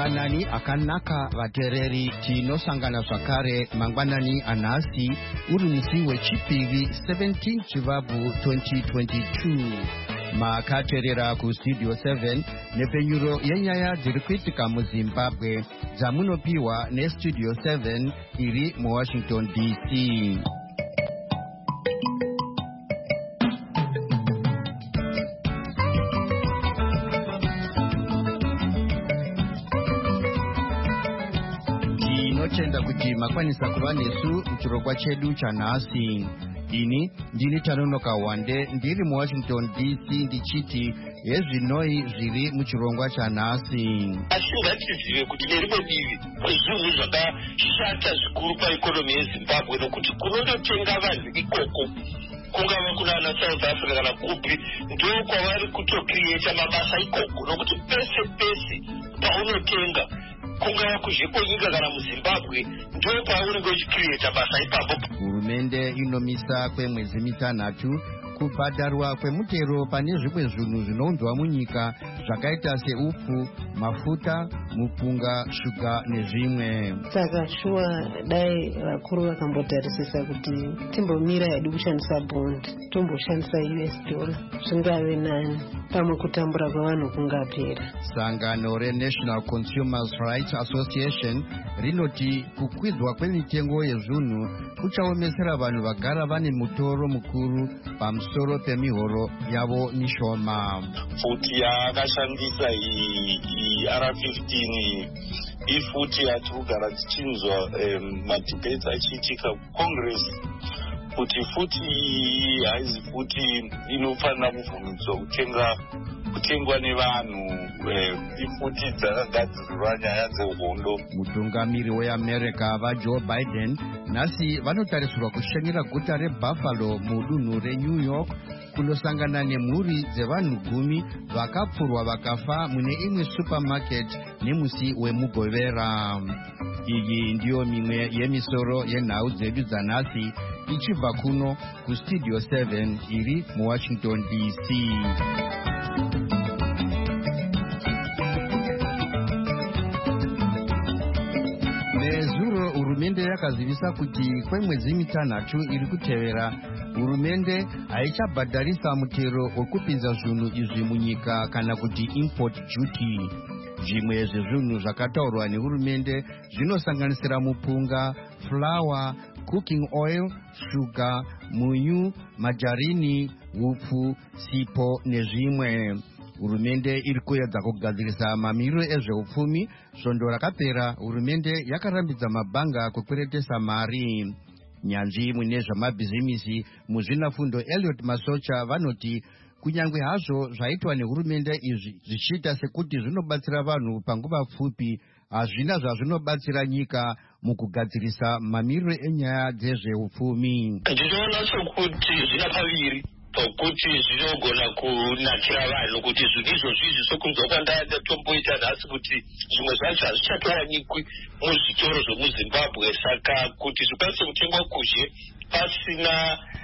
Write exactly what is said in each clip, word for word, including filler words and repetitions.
mangwanani akanaka vatereri tinosangana zvakare mangwanani anhasi uri musi wechipiri seventeenth chivabvu twenty twenty-two. Makaterera kustudio seven nepfenyuro yenyaya dziri kuitika muzimbabwe dzamunopiwa nestudio seven iri muwashington D C. Tinotenda kuti makwanisa kuva nesu muchirongwa chedu chanhasi. Ini ndini Tanonoka Wande ndiri muwashington D C ndichiti yezvinoi zviri muchirongwa chanhasi. Asi ngatizive kuti nerimwe divi zvinhu zvakashata zvikuru paikonomi yeZimbabwe nokuti kunondotenga vanhu ikoko kungava kunana South Africa kana kupi ndo kwavari kutokiriyeta mabasa ikoko nokuti pese pese paunotenga kungava kuzvipo nyika kana muZimbabwe ndo paunenge uchikiriyeta basa ipapo. Hurumende inomisa kwemwedzi mitanhatu kubhadharwa kwemutero pane zvimwe zvinhu zvinounzwa munyika zvakaita seupfu, mafuta, mupunga, shuga nezvimwe. Saka shuwa dai vakuru vakambotarisisa kuti timbomira hedu kushandisa bond tomboshandisa U S dollar zvingave nani pamwe kutambura kwavanhu kungapera. Sangano reNational Consumers Rights Association rinoti kukwidzwa kwemitengo yezvinhu kuchaomesera vanhu vagara vane mutoro mukuru pamusoro pemihoro yavo mishoma. Futi yaakashandisa iyi R fifteen ifuti yatirikugara tichinzwa madebate achiitika Congress kuti futi haizi futi inofanira kubvumidzwa kutenga kutengwa nevanhu ifuti dzakagadzirirwa nyaya dzehondo. Mutungamiri weAmerica vaJoe Biden nhasi vanotarisirwa kushanyira guta reBuffalo mudunhu reNew York kunosangana nemhuri dzevanhu gumi vakapfurwa vakafa mune imwe supermarket nemusi wemugovera. Iyi ndiyo mimwe yemisoro yenhau dzedu dzanhasi ichibva kuno kustudio seven iri muwashington D C. Nezuro hurumende yakazivisa kuti kwemwedzi mitanhatu iri kutevera hurumende haichabhadharisa mutero wekupinza zvinhu izvi munyika kana kuti import duty. Zvimwe zvezvinhu zvakataurwa nehurumende zvinosanganisira mupunga, flour, cooking oil, shuga, munyu, majarini, upfu, sipo nezvimwe. Hurumende iri kuedza kugadzirisa mamiriro ezveupfumi. Svondo rakapera hurumende yakarambidza mabhanga kukweretesa mari. Nyanzvi mune zvamabhizimisi muzvinafundo Elliot Masocha vanoti kunyange hazvo zvaitwa nehurumende izvi zvichiita sekuti zvinobatsira vanhu panguva pfupi, hazvina zvazvinobatsira nyika mukugadzirisa mamiriro enyaya dzezveupfumi. Ndinoona sokuti zvina paviri pokuti zvinogona kunakira vanhu kuti zvinhu izvozvi izvi sokunzwa kwandatomboita nhasi kuti zvimwe zvacho hazvichatowanikwi muzvitoro zvemuZimbabwe, saka kuti zvikwanise kutengwa kuzhe pasina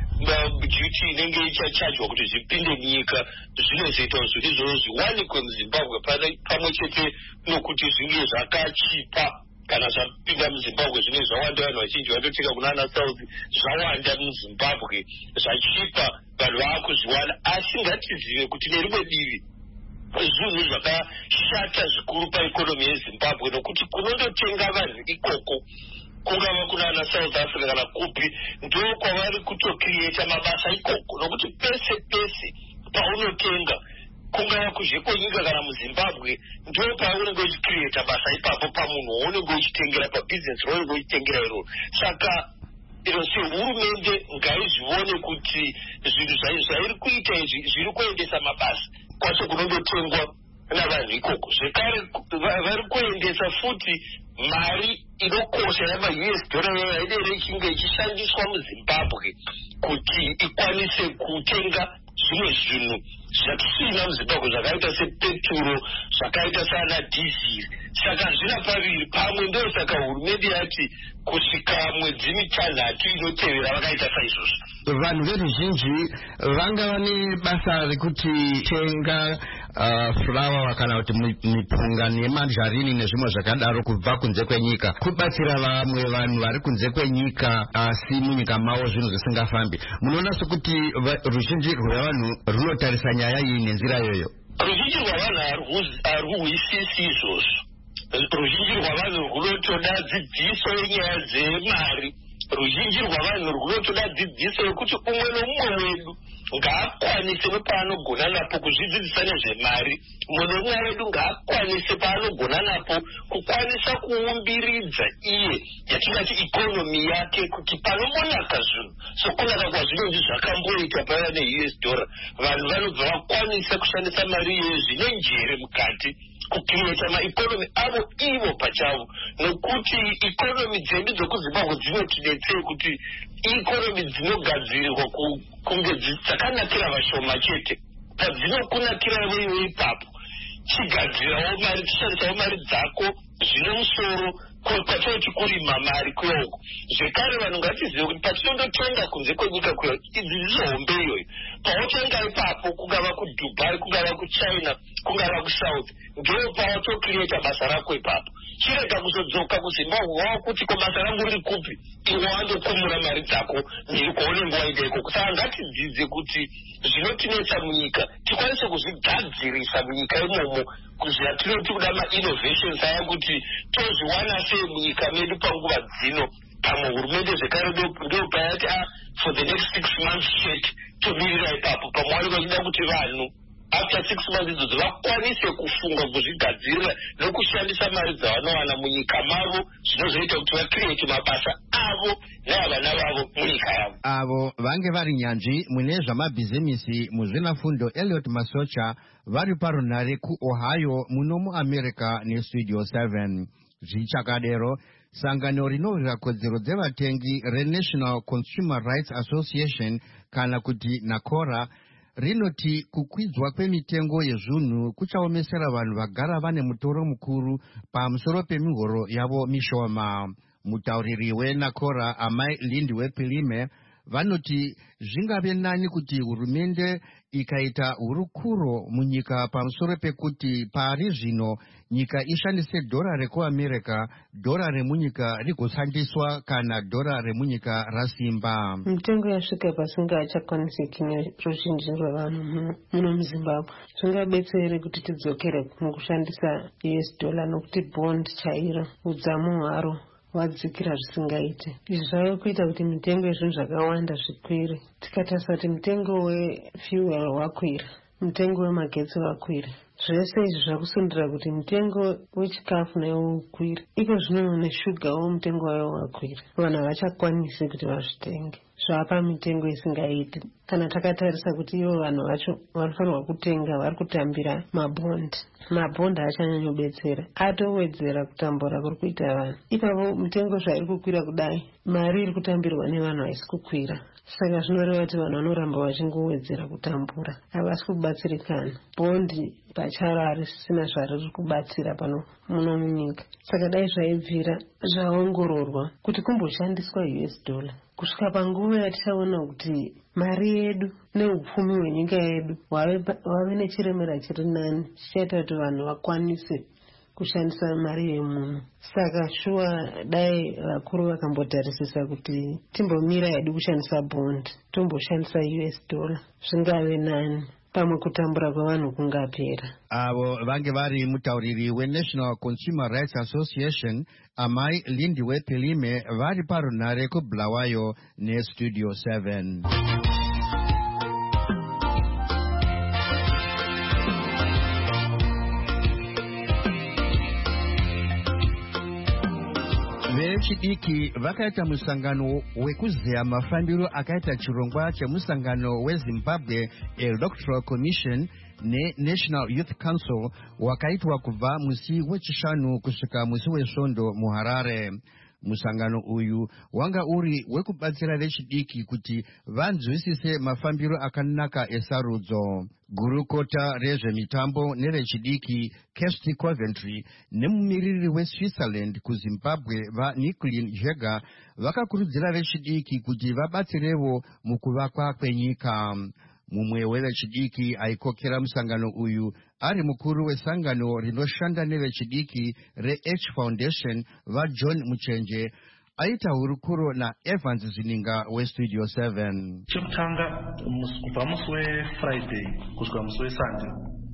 duty inenge ichachajwa kuti zvipinde munyika zvinozoita zvinhu izvozvo zviwanikwe muZimbabwe pamwe chete nokuti zvinge zvakachipa. Kana zvapinda muZimbabwe zvinenge zvawanda, vanhu vazhinji vatotenga kunana South zvawanda muZimbabwe zvachipa vanhu vaakuzviwana. Asi ngatizive kuti nerimwe divi zvinhu zvakashata zvikuru paikonomi yeZimbabwe nokuti kunondotenga vanhu ikoko kungava kunana South Africa kana kupi ndo kwavari kutokiriyeta mabasa ikoko nokuti pese pese paunotenga kungava kuzvipo nyika kana muZimbabwe ndo paunenge uchikiriyeta basa ipapo pamunhu waunenge uchitengera pabhizinesi raunenge uchitengera iro. Saka iro sehurumende ngaizvione kuti zvinhu zvairi kuita izvi zviri kuendesa mabasa kwacho kunondotengwa navanhu ikoko. Zvekare vari kuendesa futi mari inokosha yama-U S dollar yaidere ichinge ichishandiswa muZimbabwe kuti ikwanise kutenga zvimwe zvinhu zvatisina muZimbabwe zvakaita sepeturo, zvakaita sana dhiziri. Saka zvina paviri pamwe ndo saka hurumende yati kusvika mwedzi mitanhatu inotevera vakaita saizvozvo. Vanhu veruzhinji vanga vane basa rekuti tenga uh, fulawa kana kuti mipunga nemanjarini nezvimwe zvakadaro kubva kunze kwenyika kubatsira vamwe vanhu vari kunze kwenyika asi munyika mavo zvinhu zvisingafambi. Munoona sekuti ruzhinji rwevanhu runotarisa nyaya iyi nenzira yoyo? Ruzhinji rwavanhu haruhuisisi izvozvo. Ruzhinji rwavanhu runotoda dzidziso yenyaya dzemari. Ruzhinji rwavanhu runotoda dzidziso yekuti umwe nomumwe wedu ngaakwanise nepaanogona napo kuzvidzidzisa nezvemari. Umwe nomumwe wedu ngaakwanise paanogona napo kukwanisa kuumbiridza iye yatingati ikonomi yake kuti panomonaka zvinhu sokunaka kwazvinonzi zvakamboita paya ne-U S dollar vanhu vanobva vakwanisa kushandisa mari iyoyo zvine njere mukati kukireta maikonomi avo ivo pachavo, nokuti ikonomi dzedu dzekuzimbabwe dzinotidetsera kuti ikonomi dzinogadzirirwa kunge dzakanakira vashoma chete. Padzinokunakira iwewe ipapo chigadzirawo mari, tishandisawo mari dzako zvine musoro kwatoti kurima mari kuyoko. Zvekare vanhu ngatizive kuti patinondotenga kunze kwenyika kuyo idzi hombe iyoyo. Pawotenga ipapo kungava kuDubai, kungava kuChina, kungava kuSouth, ngeo pawatokireta basa rako ipapo. Chirega kuzodzoka kuZimbabwe wakuti ko basa rangu riri kupi, iwe wandokumura mari dzako ndiri kuone nguva ideko. Saka ngatidzidze kuti zvinotinetsa munyika tikwanise kuzvigadzirisa munyika imomo zvatinoti kuda ma-innovations aya kuti tozviwana sei munyika medu panguva dzino. Pamwe hurumende zvekare ndo payati for the next six months chete tomirira ipapo pamwe vanenge vachida kuti vanhu after six months idzodzo vakwanise kufunga kuzvigadzirira nokushandisa mari dzavanowana munyika mavo zvinozoita kuti vakirete mabasa avo neavana vavo munyika yavo. Avo vange vari nyanzvi mune zvamabhizimisi muzvinafundo Elliot Masocha vari parunhare kuOhio muno muAmerica neStudio seven. Zvichakadero sangano rinovira kodzero dzevatengi reNational Consumer Rights Association kana kuti NACORA rinoti kukwidzwa kwemitengo yezvinhu kuchaomesera vanhu vagara vane mutoro mukuru pamusoro pemihoro yavo mishoma. Mutauriri weNACORA Amai Lindiwe Pilime vanoti zvingave nani kuti hurumende ikaita hurukuro munyika pamusoro pekuti pari zvino nyika ishandise dhora rekuAmerica, dhora remunyika rigoshandiswa kana dhora remunyika rasimba. Mitengo yasvika pasinga achakwanisiki neruzhinji rwevanhu muno muZimbabwe. Zvingabetsere kuti tidzokere mukushandisa U S dollar nokuti bond chairo udzamu hwaro wadzikira zvisingaite. Izvi zvave kuita kuti mitengo yezvinhu zvakawanda zvikwire. Tikatarisa kuti mutengo wefuel wakwira, mutengo wemagetsi wakwira, zvese izvi zvakusundira kuti mutengo wechikafu nawo ukwire. Iko zvino neshugawo mutengo wayo wakwira, vanhu havachakwanisi kuti vazvitenge, zvapa mitengo isingaiti. Kana takatarisa kuti ivo vanhu vacho vanofanirwa kutenga vari kutambira mabhondi, mabhondi haachanyanyobetsera, atowedzera kutambura kuri kuita vanhu. Ipapo mitengo zvairi kukwira kudai, mari iri kutambirwa nevanhu haisi kukwira. Saka zvinoreva kuti vanhu vanoramba vachingowedzera kutambura, havasi kubatsirikana. Bhondi pacharo harisina zvariri kubatsira pano muno munyika. Saka dai zvaibvira zvaongororwa kuti kumboshandiswa U S dollar kusvika panguva yatichaona kuti mari yedu neupfumi hwenyika yedu wave nechiremera chiri nani, chichaita kuti vanhu vakwanise kushandisa mari yemunhu. Saka shuwa dai vakuru vakambotarisisa kuti timbomira hedu kushandisa bond, tomboshandisa U S dollar, zvingave nani, pamwe kutambura kwevanhu kungapera. Avo vange vari mutauriri weNational Consumer Rights Association Amai Lindiwe Pilime vari parunhare kuBulawayo neStudio seven. Vechidiki vakaita musangano wekuzeya mafambiro akaita chirongwa chemusangano weZimbabwe Electoral Commission neNational Youth Council wakaitwa kubva musi wechishanu kusvika musi wesvondo muHarare. Musangano uyu wanga uri wekubatsira vechidiki kuti vanzwisise mafambiro akanaka esarudzo. Gurukota rezvemitambo nerechidiki Kirsty Coventry nemumiriri weSwitzerland kuZimbabwe vaNicolin Jega vakakurudzira vechidiki kuti vabatsirevo mukuvakwa kwenyika. Mumwe wevechidiki aikokera musangano uyu ari mukuru wesangano rinoshanda nevechidiki reH Foundation vaJohn Muchenje aita hurukuro naEvans Zininga weStudio seven. Chekutanga kubva musi weFriday kusvika musi weSunday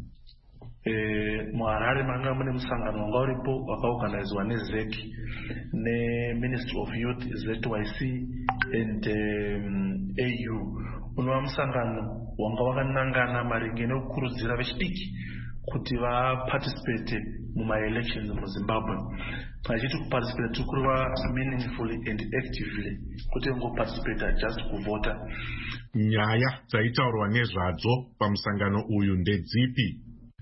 muHarare manga mune musangano wanga uripo wakaorganizwa neZEC neMinistry of Youth Z Y C and um, A U. Unova musangano wanga wakanangana maringe nekukurudzira vechidiki kuti vaparticipate mumaelections muZimbabwe. Pachiti kuparticipate tikuruva meaningfully and actively kuti ngoparticipate just kuvota. Nyaya dzaitaurwa nezvadzo pamusangano uyu ndedzipi?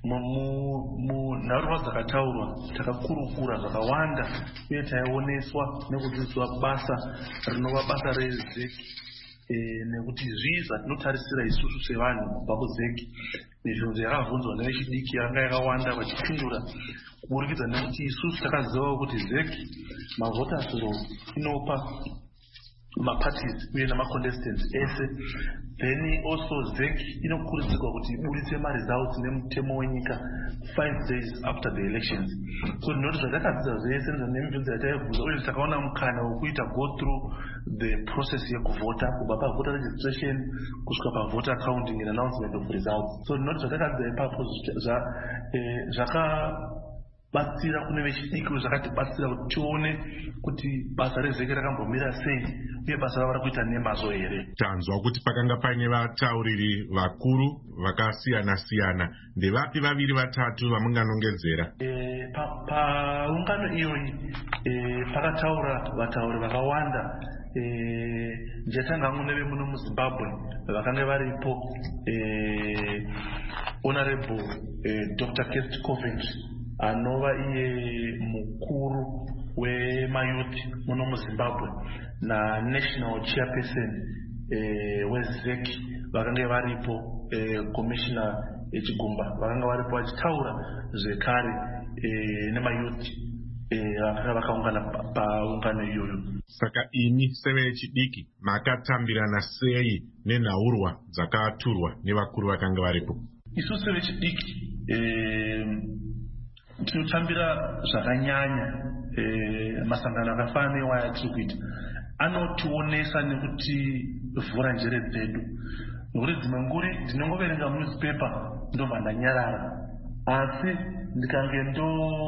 Munharuva dzakataurwa takakurukura zvakawanda uye taioneswa nekudzidziswa basa rinova basa reZEC nekuti zvii zvatinotarisira isusu sevanhu kubva kuZEC nezvinhu zvakabvunzwa nevechidiki yanga yakawanda vachipindura kuburikidza nekuti isusu takazivawo kuti ZEC mavoters roll inopa maparties uye namacontestants ese. Then also ZEC inokurudzirwa kuti iburitse maresults nemutemo wenyika five days after the elections. So ndinoti zvatakadzidza zvese nemibvunzo yataibvunza uye takaona mukana wekuita go through the process yekuvota kubva pavoter registration kusvika pavoter counting and announcement of results. So ndinoti zvatakadzidza ipapo zvaka batsira kune vechidiki zvakatibatsira kuti tione kuti basa reZEC rakambomira sei uye basa ravo rakuita nemazvo here. Tanzwa kuti pakanga paine vatauriri vakuru vakasiyana siyana. Ndevapi vaviri vatatu vamunganongedzera? E, paungano pa iyoyi e, pakataura vatauri vakawanda. E, njatanga hangu neve muno muZimbabwe vakanga varipo e, Honorable e, Doctor Kest Coventry anova iye mukuru wemayouth muno muZimbabwe naNational Chairperson eh, weZEC vakanga varipo eh, Commissioner Chigumba vakanga varipo vachitaura zvekare eh, nemayouth vakanga eh, vakaungana paungano iyoyo. Saka ini sevechidiki makatambirana sei nenhaurwa dzakaturwa nevakuru vakanga varipo? Isusu sevechidiki eh, tinotambira zvakanyanya eh, masangano akafana newaya tiri kuita anotionesa nekuti vhura njere dzedu nokuti dzimwe nguri ndinongoverenga newspaper ndobva ndanyarara asi ndikange ndo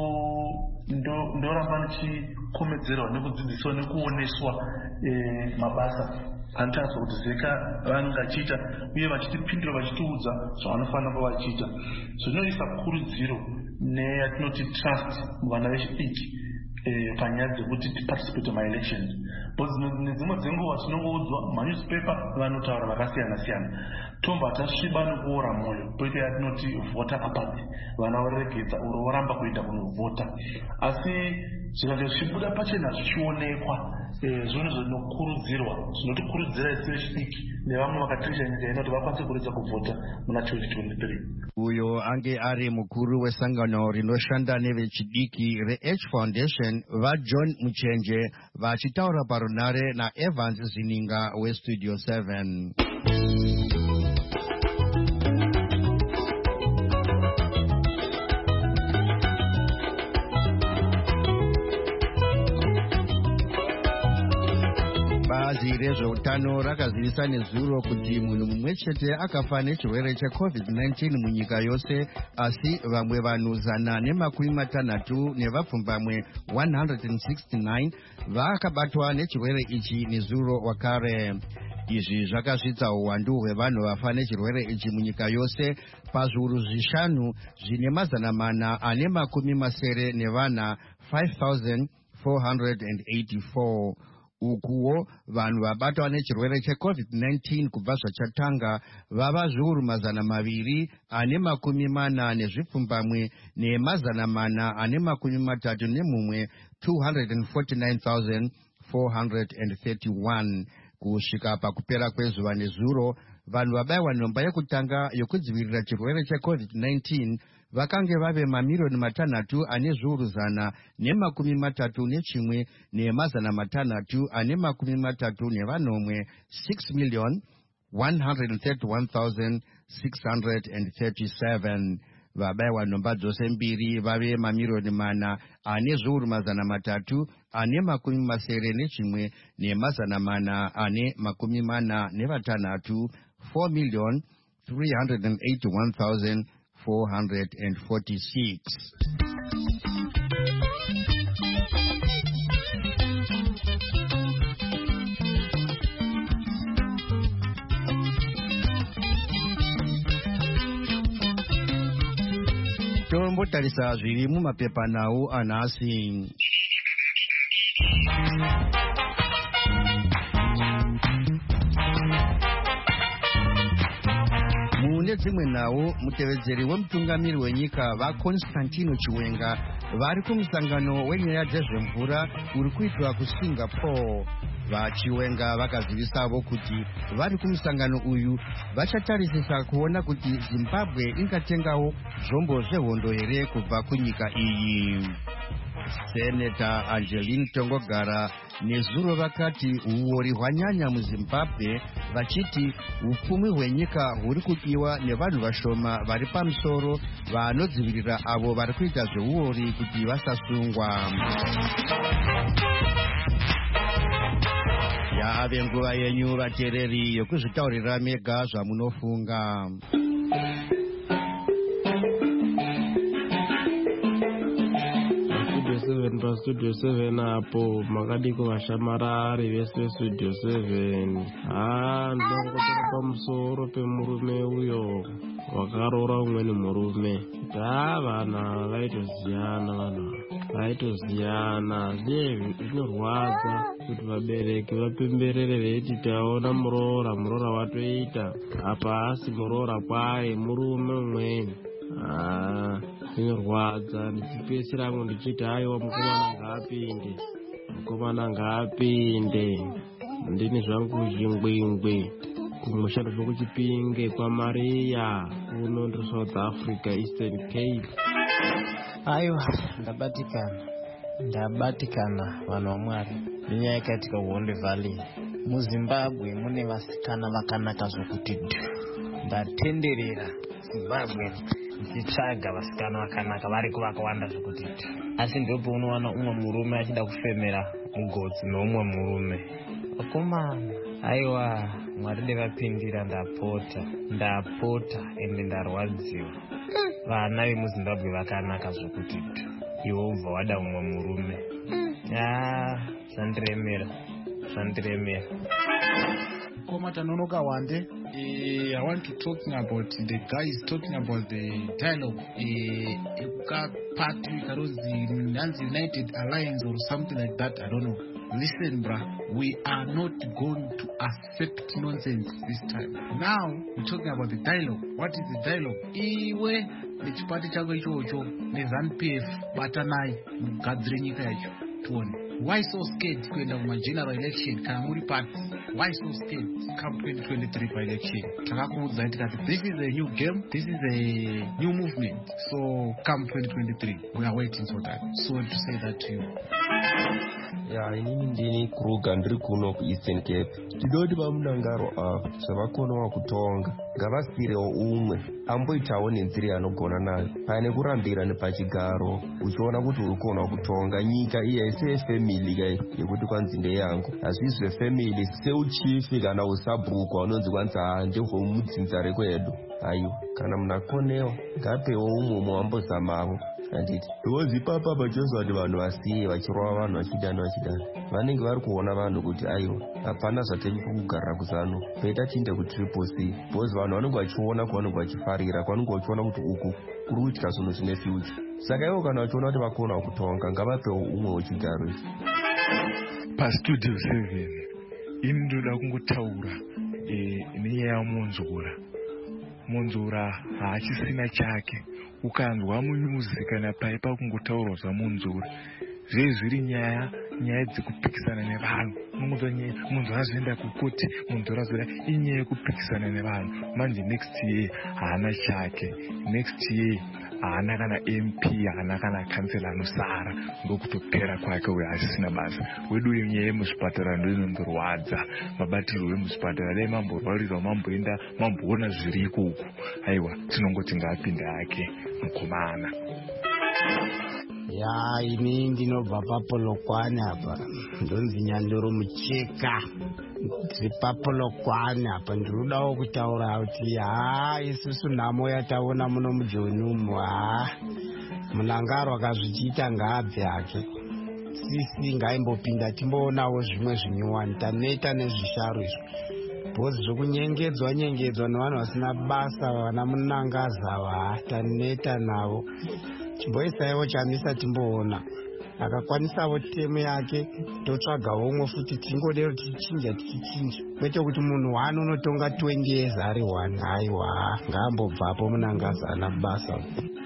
ndo ndoramba ndichikomedzerwa nekudzidziswa nekuoneswa eh, mabasa anotariswa kuti ZEC vangachiita uye vachitipindura vachitiudza zvavanofanira kuva vachiita. Zvinoisa kurudziro neyatinoti trust muvana vechidiki eh, panyaya dzekuti tiparticipate mumaelections. Nedzimwe dzenguva tinongoudzwa manewspaper vanotaura vakasiyana siyana tobva tasviba nekuora mwoyo poita yatinoti voter apathy, vana voregedza uro voramba kuenda kunovhota. Asi zvikange zvichibuda pachena zvichionekwa zvinhu zvinokurudzirwa zvinotikurudzira isi vechidiki nevamwe vakatirisha nyika ino kuti vakwanise kuridza kuvhota muna twenty twenty-three. Uyo ange ari mukuru wesangano rinoshanda nevechidiki reH Foundation vaJohn Muchenje vachitaura parunare naEvans Zininga weStudio seven. Bazi rezveutano rakazivisa nezuro kuti munhu mumwe chete akafa nechirwere cheCovid nineteen munyika yose, asi vamwe vanhu zana nemakumi matanhatu nevapfumbamwe one hundred sixty-nine vakabatwa nechirwere ichi nezuro wakare. Izvi zvakasvitsa uwandu hwevanhu vafa nechirwere ichi munyika yose pazviuru zvishanu zvine mazana mana ane makumi masere nevana five thousand four hundred eighty-four. Ukuwo vanhu vabatwa nechirwere cheCovid nineteen kubva zvachatanga vava zviuru mazana maviri ane makumi mana nezvipfumbamwe nemazana mana ane makumi matatu nemumwe two hundred forty-nine thousand four hundred thirty-one. Kusvika pakupera kwezuva nezuro vanhu vabayiwa nhomba yekutanga yokudzivirira chirwere cheCovid nineteen vakange vave mamiliyoni matanhatu ane zviuru zana nemakumi matatu nechimwe nemazana matanhatu ane makumi matatu nevanomwe six million one hundred thirty-one thousand six hundred thirty-seven. vabayiwa nhomba dzose mbiri vave mamiriyoni mana ane zviuru mazana matatu ane makumi masere nechimwe nemazana mana ane makumi mana nevatanhatu four million three hundred eighty-one thousand four hundred forty-six. tombotarisa zviri mumapepanhau anhasi. mune dzimwe nhau, mutevedzeri wemutungamiri wenyika vaConstantino Chiwenga vari kumusangano wenyaya dzezvemvura uri kuitwa kuSingapore. vaChiwenga vakazivisavo kuti vari kumusangano uyu vachatarisisa kuona kuti Zimbabwe ingatengawo zvombo zvehondo here kubva kunyika iyi. Seneta Angeline Tongogara nezuro vakati uori hwanyanya muZimbabwe, vachiti upfumi hwenyika huri kudiwa nevanhu vashoma vari pamusoro vanodzivirira avo vari kuita zveuori kuti vasasungwa. yaave nguva yenyu vateereri yokuzvitaurira mega zvamunofunga. pastudio seven apo makadiko vashamarari vese vestudio seven. haa ndinongotara pamusoro pemurume uyo wakaroora umweni murume. haa vana vaitoziyana vanhu vaitoziyana zviye zvinorwadza kuti vabereki vapemberere veiti taona muroora muroora watoita apa asi muroora kwaye murume umweni. haa zvinorwadza. ndichipedzisira angu ndichiti aiwa mukomana ngaapinde mukomana ngaapinde ndini zvangu zvingwingwi kumushando zvekuchipinge kwaMariya kuno ndiri South Africa Eastern Cape. aiwa ndabatikana ndabatikana vanhu vaMwari nenyaya yakaitika kuHonde Valley muZimbabwe. Mune vasikana vakanaka zvokuti dhu. ndatenderera Zimbabwe ndichitsvaga vasikana vakanaka variko vakawanda zvokuti dhu. asi ndopo unowana umwe murume achida kufemera mugotsi neumwe murume. vakomana aiwa Mwari ndevapindira. ndapota ndapota ende ndarwadziwa. vana vemuZimbabwe vakanaka zvokuti dhu. iwe ubva wada umwe murume. yaa zvandiremera zvandiremera. Koma Tanonoka Wande, uh, I want to talking about the guys talking about the dialogue. Uh, party Nancy United Alliance or something like that. I don't know. Listen, bruh, we are not going to accept nonsense this time. Now we're talking about the dialogue. What is the dialogue? Iwe nechipati chako ichocho neZANU P F batanai mugadzire nyika yacho tuone. Why so scared kuenda kuma general election kana muri party? Why so scared come twenty twenty-three by election? Takakuudza tikati this is a new game, this is a new movement. So come twenty twenty-three we are waiting for that. So to say that to you. ya inini ndini Kruger ndiri kuno kuEastern Cape. Tidoti vamunangaro ava zvavakonawa kutonga ngavasirewo umwe amboitawo nenzira yanogona nayo pane kurambira nepachigaro uchiona kuti uri kuona kutonga nyika iya sefamily kai yekuti kwanzi ndeyangu hazvizve family seuchifi kana usabhukwa unonzi kwanzi ndehomudzinzare kwedu. aiwa kana munakonewa ngapewo umwe muwambozamavo anditi because ipapa pachonzwa kuti vanhu vasiye vachirova vanhu vachidana vachidana vanenge vari kuona vanhu kuti aiwa hapana zvatiri kugarira kuzano peta tiinde kutriple C because vanhu vanenge vachiona kwavanenge vachifarira kwavanenge vachiona kuti uku kuri kuitika zvinhu zvine future. saka ivo kana vachiona kuti vakona kutonga ngavapewo umwe wechigaro ichi. pastudio seven ini ndoda kungotaura nenyaya yamunzura. munzura haachisina chake. ukanzwa munyuzi kana paipa kungotaurwa zvamunzura zvei zviri nyaya nyaya dzekupikisana nevanhu. munonzwa munzura zvoenda kukoti munzura zvoenda inyaya yekupikisana nevanhu. manje next year haana chake. next year haana kana M P, haana kana kansela anosara, ndokutopera kwake uyo asisina basa. Wedu nyaya yemuzvipatara ndoinondorwadza, mabatirwo emuzvipatara dai mamborwarirwa, mamboenda mamboona zviriko uku. Aiwa, tinongoti ngaapinde hake mukomana. Ya, ini ndinobva paPolokwane apa, ndonzi Nyandoro Mucheka. Ndiri paPolokwane apa, ndirudawo kutaura kuti haa isusu nhamo yataona muno muJoni umu, haa Munangaro akazvichiita ngaabve hake. Sisi ngaimbopinda timboonawo zvimwe zvinyuwani, taneta nezvisharo izvi. Bhozi zvokunyengedzwa nyengedzwa nevanhu vasina basa, vana Munangaza ava, taneta navo. Chimboisaiwo chamisa timboona. Akakwanisawo temu yake, totsvagawo umwe futi tingodero tichinja tichinja. Kwete kuti munhu wano unotonga twenty years ari one. Aiwa, ngambobvapo Munangaza ana basa.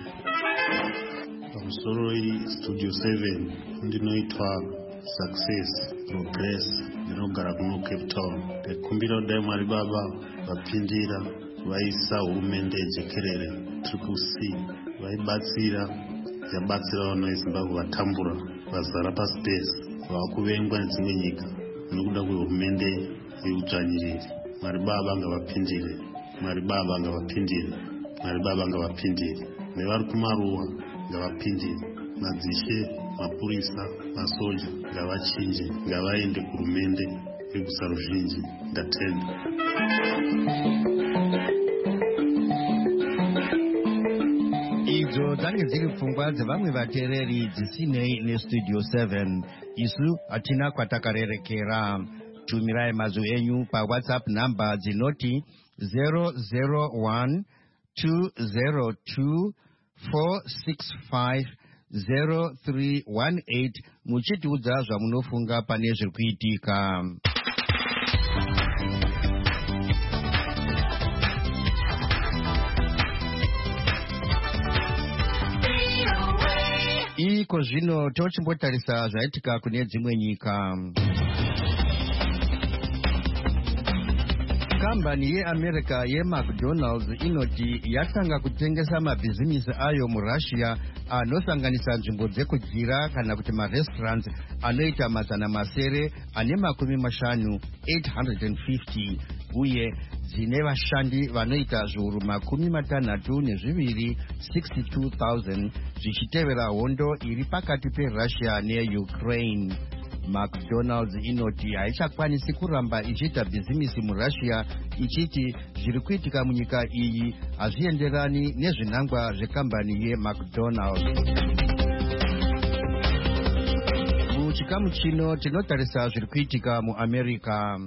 Pamusoro iStudio seven ndinoitwa Success Progress, ndinogara kuno Cape Town. Ndikumbira kudai Mwari Baba vapindira vaisa hurumende jekerere tiri kusi vaibatsira yabatsira vana veZimbabwe vatambura vazara paspace vakuvengwa nedzimwe nyika nokuda kwehurumende yeudzvanyiriri. Mwari Baba ngavapindire, Mwari Baba ngavapindire, Mwari Baba ngavapindire. Nevari kumaruwa ngavapindire, madzishe, mapurisa, masoja ngavachinje, ngavaende kuhurumende yegusa ruzhinji. Ndatenda. Idzo dzange dziri pfungwa dzevamwe vateereri dzisinei neStudio seven. Isu hatina kwatakarerekera. Tumirai mazwi enyu paWhatsApp namba dzinoti zero zero one two zero two four six five zero three one eight muchitiudza zvamunofunga pane zviri kuitika. Iko zvino tochimbotarisa zvaitika kune dzimwe nyika. Kambani yeAmerica yeMcDonald's inoti yatanga kutengesa mabhizimisi ayo muRussia anosanganisa nzvimbo dzekudyira kana kuti marestaurants anoita mazana masere ane makumi mashanu eight hundred fifty uye dzine vashandi vanoita zviuru makumi matanhatu nezviviri sixty-two thousand zvichitevera hondo iri pakati peRussia neUkraine. McDonald's inoti haichakwanisi kuramba ichiita bhizimisi muRussia ichiti zviri kuitika munyika iyi hazvienderani nezvinangwa zvekambani yeMcDonald's. Muchikamu chino tinotarisa zviri kuitika muAmerica.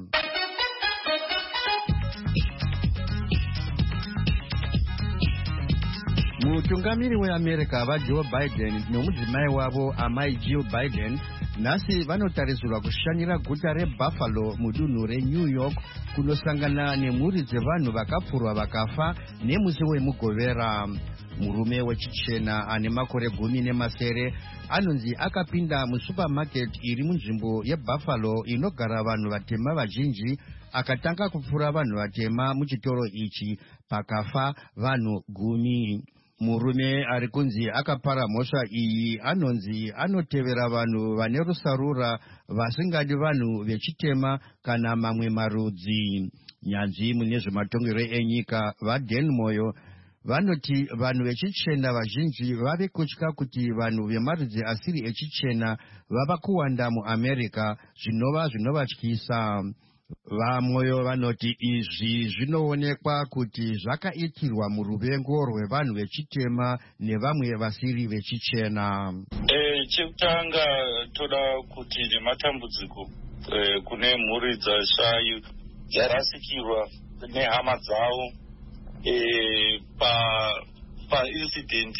Mutungamiri weAmerica vaJoe Biden nomudzimai wavo amai Jill Biden nhasi vanotarisirwa kushanyira guta reBuffalo mudunhu reNew York kunosangana nemhuri dzevanhu vakapfurwa vakafa nemusi wemugovera. Murume wechichena ane makore gumi nemasere anonzi akapinda musupermarket iri munzvimbo yeBuffalo inogara vanhu vatema vazhinji akatanga kupfura vanhu vatema muchitoro ichi pakafa vanhu gumi. Murume ari kunzi akapara mhosva iyi anonzi anotevera vanhu vane rusarura vasingadi vanhu vechitema kana mamwe marudzi. Nyanzvi mune zvematongero enyika vaDan Moyo vanoti vanhu vechichena vazhinji vave kutya kuti vanhu vemarudzi asiri echichena vava kuwanda muAmerica zvinova zvinovatyisa. VaMoyo vanoti izvi zvinoonekwa kuti zvakaitirwa muruvengo rwevanhu vechitema nevamwe vasiri vechichena. Eh, chekutanga toda kuti nematambudziko eh, kune mhuri dzashayi dzarasikirwa nehama dzavo eh, pa pa incident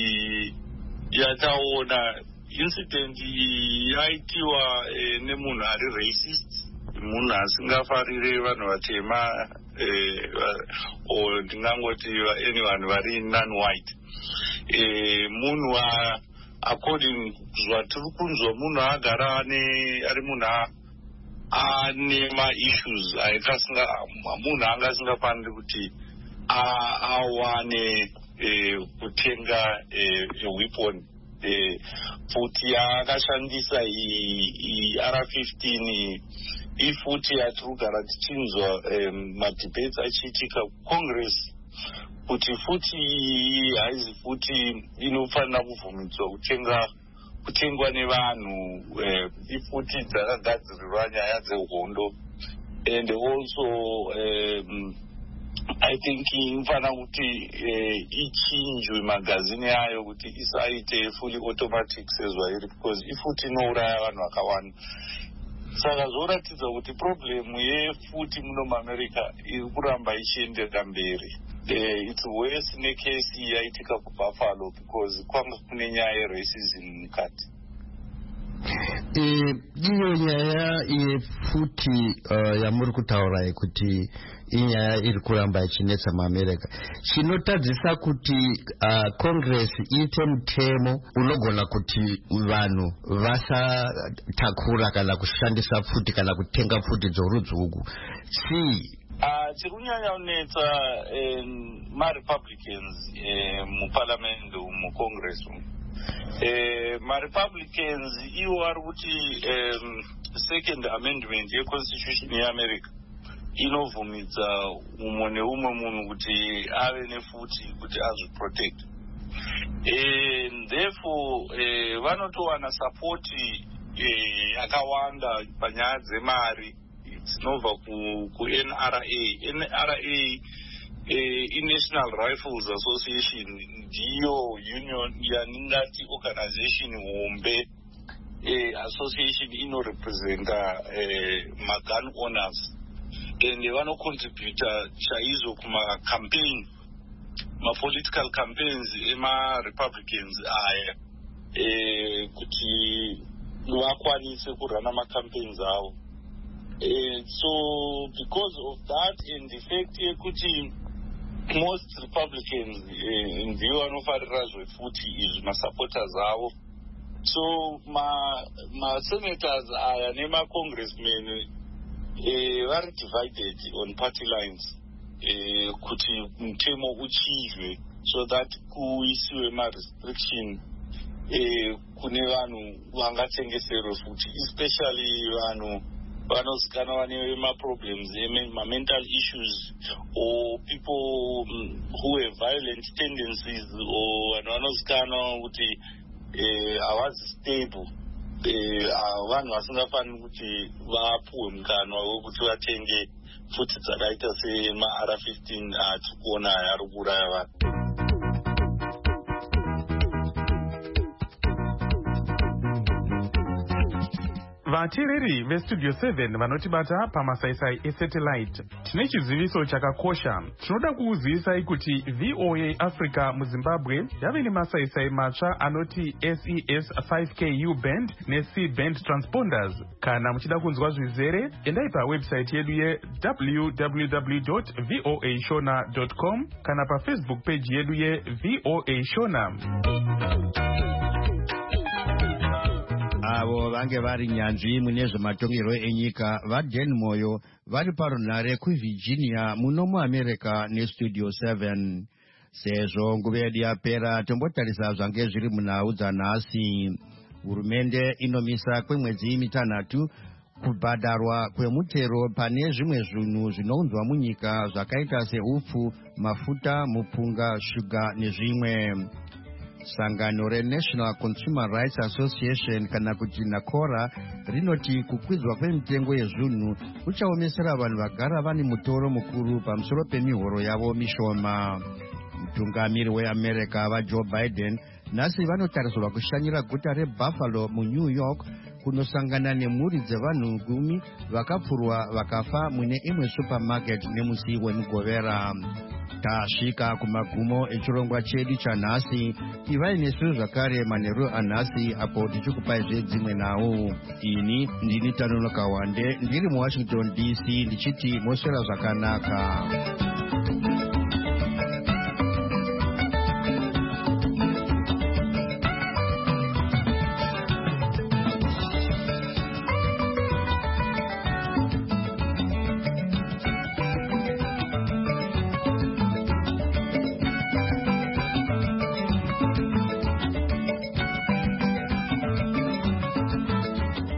yataona. Incident yaitiwa eh, nemunhu ari racist, munhu asingafarire vanhu vatema eh, o ndingangoti eni vanhu vari non-white. Eh, munhu according zvatiri kunzwa munhu agara ari munhu ane ma-issues munhu anga asingafaniri kuti awane kutenga weapon futi yaakashandisa i-R fifteen ifuti yatiri kugara tichinzwa madebates achiitika kucongress kuti futi haizi futi inofanira kubvumidzwa kutenga kutengwa nevanhu ifuti dzakagadzirirwa nyaya dzehondo and also um, I think inofanira kuti ichinjwe magazini ayo kuti isaite fully automatic sezvairi because ifuti inouraya vanhu vakawanda. Saka zvoratidza kuti problemu yefuti muno muamerica iri kuramba ichiendera mberi. Uh, it's worse nekesi yaitika kubuffalo because kwanga kune nyaya yeracism mukati. iyo nyaya yefuti uh, yamuri kutaura kuti inyaya iri kuramba ichinetsa muamerica chinotadzisa kuti uh, congress iite mutemo unogona kuti vanhu vasatakura kana kushandisa futi kana kutenga futi dzorudzi uku chii? Uh, chiri kunyanya kunetsa um, marepublicans um, muparliament mucongress umu uh, marepublicans ivo vari kuti um, second amendment yeconstitution yeamerica inovhumidza umwe neumwe munhu kuti ave nefuti kuti azviprotect and therefore uh, vanotowana sapoti yakawanda uh, panyaya dzemari dzinobva ku-N R A. N R A uh, i-National Rifles Association ndiyo union yaningati organization hombe uh, association inorepresenta uh, magun owners and vanocontributa chaizvo kumacampaign mapolitical campaigns ema-republicans aya uh, kuti vakwanise kurana macampaigns avo. Uh, so because of that and the fact yekuti most republicans uh, ndivo vanofarira zvefuti izvi masupporters avo, so masenators ma aya nemacongressmen uh, vari divided on party lines uh, kuti mutemo uchizwe so that kuisiwe marestriction uh, kune vanhu vangatengeserwe futi especially vanhu vanozikanwa vane ma-problems, ma-mental issues or people um, who have violent tendencies or vanhu vanozikanwa kuti havazi uh, stable uh, vanhu vasingafaniri kuti vapuwe mukanwa wekuti vatenge futi dzakaita sema-R fifteen atiri kuona ari kuuraya vanhu. vateereri vestudio seven vanotibata pamasaisai esatellite, tine chiziviso chakakosha. Tinoda kuuzivisai kuti V O A Africa muZimbabwe yave nemasaisai matsva anoti S E S five K U band ne-C band transponders. Kana muchida kunzwa zvizere, endai pawebsite yedu ye w w w dot voa shona dot com kana pafacebook page yedu ye V O A Shona. avo vange vari nyanzvi mune zvematongerwo enyika vaden moyo vari parunhare kuvirginia muno muamerica nestudio seven. Sezvo nguva yedu yapera, tombotarisa zvange zviri munhau dzanhasi. Hurumende inomisa kwemwedzi mitanhatu kubhadharwa kwemutero pane zvimwe zvinhu zvinounzwa munyika zvakaita seupfu, mafuta, mupunga, shuga nezvimwe. Sangano reNational Consumer Rights Association kana kuti NACORA rinoti kukwidzwa kwemitengo yezvinhu kuchaomesera vanhu vagara vane mutoro mukuru pamusoro pemihoro yavo mishoma. Mutungamiri weAmerica vaJoe Biden nhasi vanotarisirwa kushanyira guta reBuffalo muNew York kunosangana nemhuri dzevanhu gumi vakapfurwa vakafa mune imwe supermarket nemusi wemugovera. Tasvika kumagumo echirongwa chedu chanhasi. Ivai nesu zvakare manheru anhasi apo tichikupai zvedzimwe nhau. Ini ndini Tanonoka Wande ndiri muWashington D C ndichiti moswera zvakanaka.